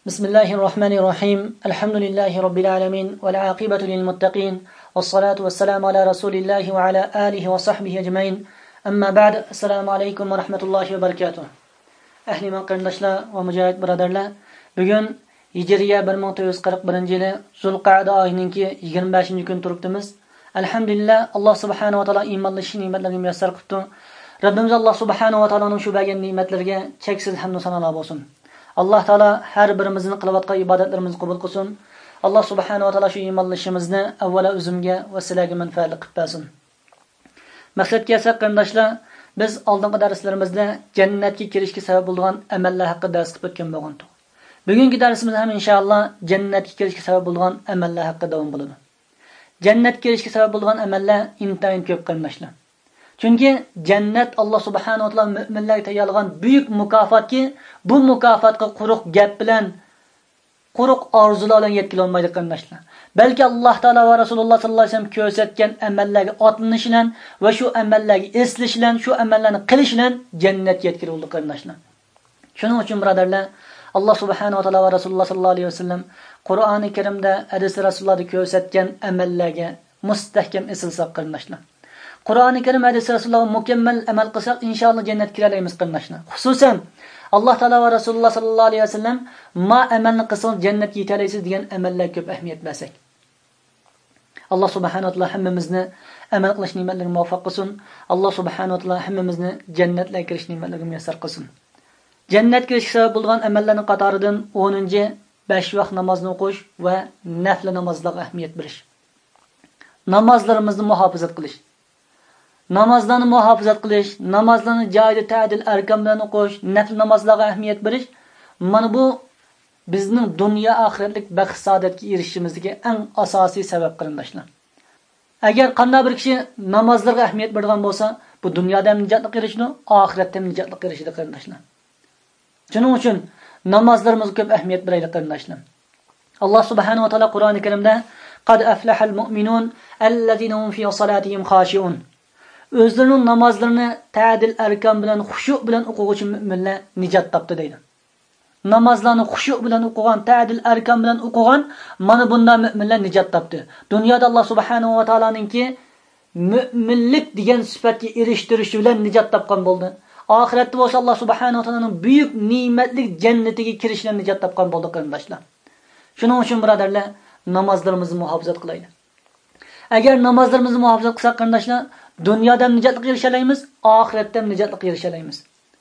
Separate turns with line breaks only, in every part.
بسم الله الرحمن الرحيم الحمد لله رب العالمين والعاقبة للمتقين والصلاة والسلام على رسول الله وعلى آله وصحبه أجمعين أما بعد السلام عليكم ورحمة الله وبركاته أهل من قرنشلا ومجاهد برادرلا بugün Hijriya 1441 yili Zulqa'da oyininki 25-kun turibdimiz. Alhamdulillah Alloh subhanahu va taolo iymonli ne'matlarni muyassar qildi. Rabbimiz Alloh subhanahu va taoloning shu bergan ne'matlariga cheksiz hamd va sanolar bo'lsin. Alloh taolo har birimizning qilayotgan ibodatlarimizni qabul qilsin. Alloh subhanahu va taolo shu iymonlishimizni avvalo o'zimga va sizlarga manfaatli qilib bersin. Maqsadga esa qarindoshlar, biz oldingi darslarimizda jannatga kirishga sabab bo'lgan amallar haqida dars qilib o'tgan bo'lgandik. Bugungi darsimiz ham inshaalloh jannatga kirishga sabab bo'lgan amallar haqida davom bo'ladi. Jannatga kirishga sabab bo'lgan amallar intayin ko'p qarindoshlar. Chunki jannat Alloh subhanahu va taolo mu'minlarga tayyorlagan buyuk mukofotki, bu mukofotga quruq gap bilan, quruq orzular bilan yetkila olmaydi qarindoshlar. Balki Alloh taolo va Rasululloh sallallohu alayhi vasallam ko'rsatgan amallarga otlanish bilan va shu amallarga eslish bilan, shu amallarni qilish bilan jannatga yetkiladi qarindoshlar. Shuning uchun birodarlar, Alloh subhanahu va taolo va Rasululloh sallallohu alayhi vasallam Qur'oni Karimda hadis Rasulullohda ko'rsatgan amallarga mustahkam esilsak qarindoshlar. Qur'oni Karim hadis Rasululloh mukammal amal qilsak inshaalloh jannatga kira olamiz qarindoshlar. Xususan Alloh taolo va Rasululloh sallallohu alayhi vasallam ma amalni qilsangiz jannatga yeta olasiz degan amallarga ko'p ahamiyat bersak. Alloh subhanahu va taolo hammamizni amal qilish ne'matlariga muvaffaq qilsin. Alloh subhanahu va taolo hammamizni jannatga kirish ne'matlariga muyassar qilsin. Jannatga kirishga sabab bo'lgan amallarning qatoridan 10-chi 5 vaqt namozni o'qish va nafl namozlarga ahamiyat berish. Namozlarimizni muhofazat qilish. Namozlarni muhofazat qilish, namozlarni joyida ta'dil arkan bilan o'qish, nafl namozlarga ahamiyat berish, mana bu bizning dunyo oxiratlik baxt saodatga erishishimizga eng asosiy sabab qarindoshlar. Agar qanday bir kishi namozlarga ahamiyat bergan bo'lsa, bu dunyoda ham nijotlik erishadi, oxiratda ham nijotlik erishadi qarindoshlar. Shuning uchun namozlarimizga ko'p ahamiyat beraylik qarindoshlar. Alloh subhanahu va taolo Qur'oni Karimda qad aflahal mu'minun allazina hum fi salatihim khashi'un. O'zlarining namozlarini ta'dil arkan bilan, xushu' bilan o'quvchi mu'minlar nijot topdi deydi. Namozlarni xushu' bilan o'qigan, ta'dil arkan bilan o'qigan, mana bunday mu'minlar nijot topdi. Dunyoda Alloh subhanahu va taoloninki mu'minlik degan sifatga erishtirish bilan nijot topgan bo'ldi. Oxiratda bo'lsa Alloh subhanahu va taoloning buyuk ne'matlik jannatiga kirishdan nijot topgan bo'ldi qarindoshlar. Shuning uchun birodarlar, namozlarimizni muhofazat qilaylik. Agar namozlarimizni muhofazat qilsak qarindoshlar, dunyoda ham nijotlik erishalaymiz, oxiratda ham nijotlik erishalaymiz.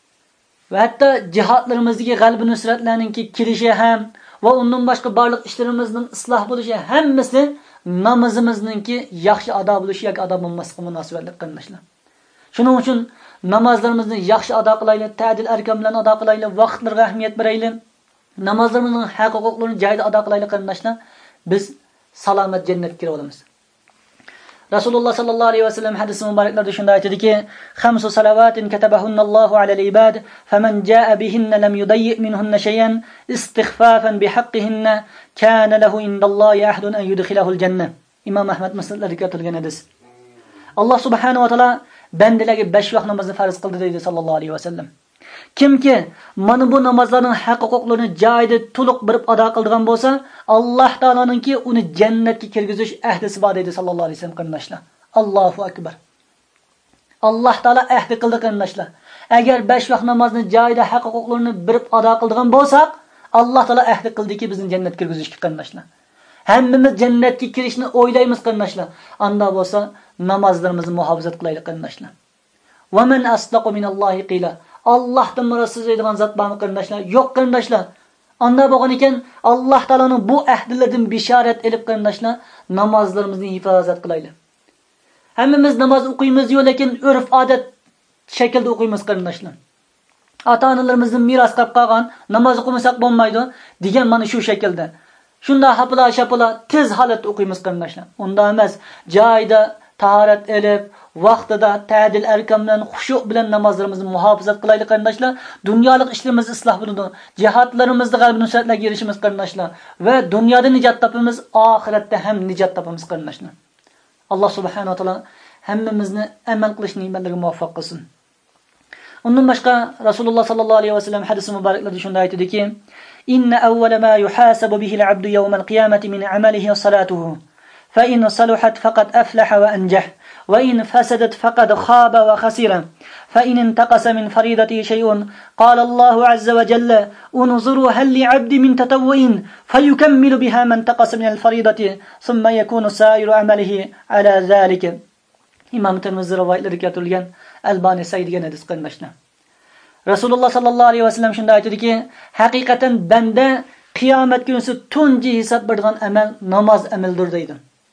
Va hatto jihodlarimizdagi g'alaba nusratlarninki kirishi ham va undan boshqa barliq ishlarimizning isloh bo'lishi hammasi namozimizningki yaxshi ado bo'lishi yoki ado bo'lmasligiga munosabatli qarindoshlar. Shuning uchun namozlarimizni yaxshi ado qilaylik, ta'dil arkan bilan ado qilaylik, vaqtlarga ahamiyat beraylik. Namozlarimizning haq-huquqlarini joyida ado qilaylik qarindoshlar. Biz salomat jannatga kira olamiz. Rasululloh sallallohu alayhi vasallam hadis muboraklarida shunday aytadiki: "Khamsu salavatin katabahunallohu alal ibad, faman jaa bihinna lam yudayyi minhunna shay'an istighfafan bihaqqihinna kana lahu indallohi ahdun an yudkhilahul jannah." Imom Ahmad musnadlarida keltirilgan hadis. Alloh subhanahu va taolo bandalarga 5 vaqt namozni farz qildi deydi sallallohu alayhi vasallam. Kimki mana bu namozlarning haq-huquqlarini joyida to'liq berib ado qilgan bo'lsa, Alloh taoloninki uni jannatga kirgizish ahdisi bor deydi sallallohu alayhi vasallam qarindoshlar. Allohu akbar. Alloh taolo ahdi qildi qarindoshlar. Agar 5 vaqt namozni joyida haq-huquqlarini berib ado qilgan bo'lsak, Alloh taolo ahdi qildiki bizni jannatga kirgizishga qarindoshlar. Hammamiz jannatga kirishni o'ylaymiz qarindoshlar. Unda bo'lsa namozlarimizni muhofazat qilaylik qarindoshlar. Va man asdaqu minallohi qila. Allohdan murod deydigan zot bormi qarindoshlar? Yo'q qarindoshlar. Unda bo'lgan ekan Alloh taoloning bu ahdilardan bishorat elib qarindoshlar, namozlarimizni hifozat qilaylik. Hammamiz namoz o'qiymiz-yu, lekin urf-odat shaklda o'qiymiz qarindoshlar. Ota-onalarimizning meros qilib qolgan namoz o'qimasak bo'lmaydi degan mana shu shaklda. Shunda hapla-shapla tez holatda o'qiymiz qarindoshlar. Unda emas, joyida tahorat elib, vaqtida ta'dil arkan bilan, xushu' bilan namozlarimizni muhofazat qilaylik qarindoshlar. Dunyolik ishlarimiz isloh bo'ladi. Jihodlarimizda g'alaba nusratlarga erishimiz qarindoshlar va dunyoda nijot topamiz, oxiratda ham nijot topamiz qarindoshlar. Alloh subhanahu va taolo hammamizni amal qilish ne'matlariga muvaffaq qilsin. Undan boshqa Rasululloh sallallohu alayhi vasallam hadis muboraklarida shunday aytadiki: إن أول ما يحاسب به العبد يوم القيامة من عمله صلاته فإن صلحت فقد أفلح وأنجح وإن فسدت فقد خاب وخسر فإن انتقص من فريضته شيء قال الله عز وجل انظروا هل لعبد من تطوع فيكمل بها من انتقص من الفريضة ثم يكون سائر عمله على ذلك. İmam Tirmizi rivayetleri keltirilgan Albani Said degan hadis qilmoqda. Rasululloh sallallohu alayhi vasallam shunday aytdiki, haqiqatan banda qiyomat kunisi tunji hisob beradigan amal namoz amaldir deydi.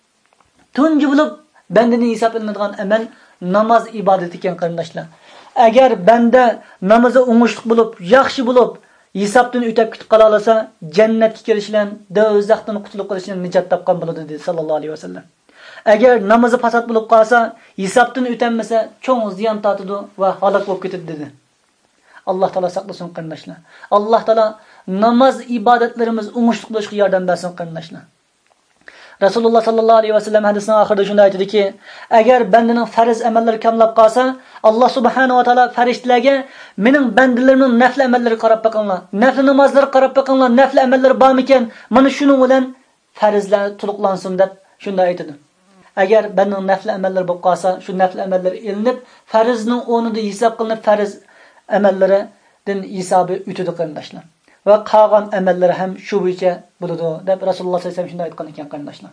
Tunji bo'lib bandaning hisob qilinadigan amal namoz ibodati ekan qarindoshlar. Agar banda namozi o'ngishli bo'lib, yaxshi bo'lib, hisobdan o'tib ketib qola olsa, jannatga kirish bilan do'zaxdan qutulib qolish bilan nijot topgan bo'ladi dedi sallallohu alayhi vasallam. Agar namozi fasod bo'lib qolsa, hisobdan o'tmasa, cho'ng ziyon tortadi va halok bo'lib ketadi dedi. Allah Taala saqlasin qarindoshlar. Allah Taala namoz ibodatlarimiz o'ngishli bo'lishiga yordam bersin qarindoshlar. Rasululloh sallallohu alayhi vasallam hadisning oxirida shunday aytdiki, agar bandaning farz amallari kamlab qolsa, Alloh subhanahu va taolo farishtalarga mening bandalarimning nafl amallari qarab boqinglar, nafl namozlari qarab boqinglar, nafl amallari bormikan, mana shuning bilan farzlar to'liqlansin deb shunday aytadi. Agar bandaning nafl amallari bo'lib qolsa, shu nafl amallar ilinib, farzning o'rnida hisob qilinib, farz amallaridan hisobi o'tadi qarindoshlar. Va qolgan amallari ham shu bo'yicha bo'ladi deb Rasululloh sollallohu alayhi vasallam shunday aytgan ekan qarindoshlar.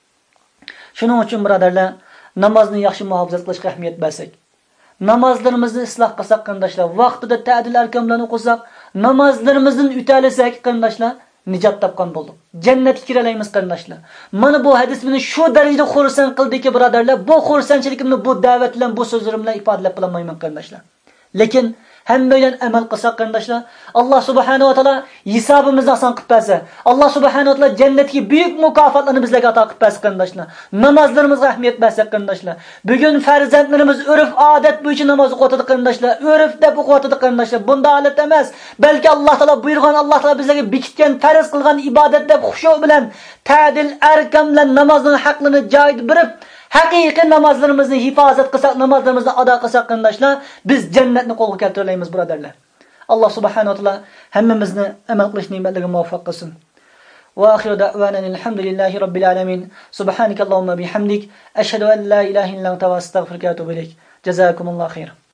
Shuning uchun birodarlar, namozni yaxshi muhofaza qilishga ahamiyat bersak, namozlarimizni isloh qilsak qarindoshlar, vaqtida ta'dil arkomlarni o'qisak, namozlarimizdan o'talasak qarindoshlar, nijot topgan bo'ldik. Jannatga kira olamiz qarindoshlar. Mana bu hadis meni shu darajada xursand qildiki birodarlar, bu xursandchiligimni bu da'vat bilan, bu so'zlarim bilan ifodalab bilolmayman qarindoshlar. Lekin hammadan amal qilsak qarindoshlar, Alloh subhanahu va taolo hisobimizni oson qilib bersa, Alloh subhanahu va taolo jannatga buyuk mukofotlarni bizlarga ato qilib bersa qarindoshlar. Namozlarimizga ahamiyat bersak qarindoshlar. Bugun farzandlarimiz urf odat bo'yicha namoz o'qitadi qarindoshlar. Urf deb o'qitadi qarindoshlar. Bunda holat emas, balki Alloh taolo buyurgan, Alloh taolo bizlarga bekitgan, farz qilgan ibodat deb xushu bilan, ta'dil arkam bilan namozning haqlarini joyida berib, haqiqiy namozlarimizni hifozat qilsak, namozlarimizni ado qilsak qarindoshlar, biz jannatni qo'lga keltira olamiz birodarlar. Alloh subhanahu va taolo hammamizni amal qilish ne'matlariga muvaffaq qilsin. Va oxiru da'wana alhamdulillahi robbil alamin. Subhanakallahumma bihamdik ashhadu an la ilaha illa anta astaghfiruka va atubu ilayk. Jazakumullohu xayr.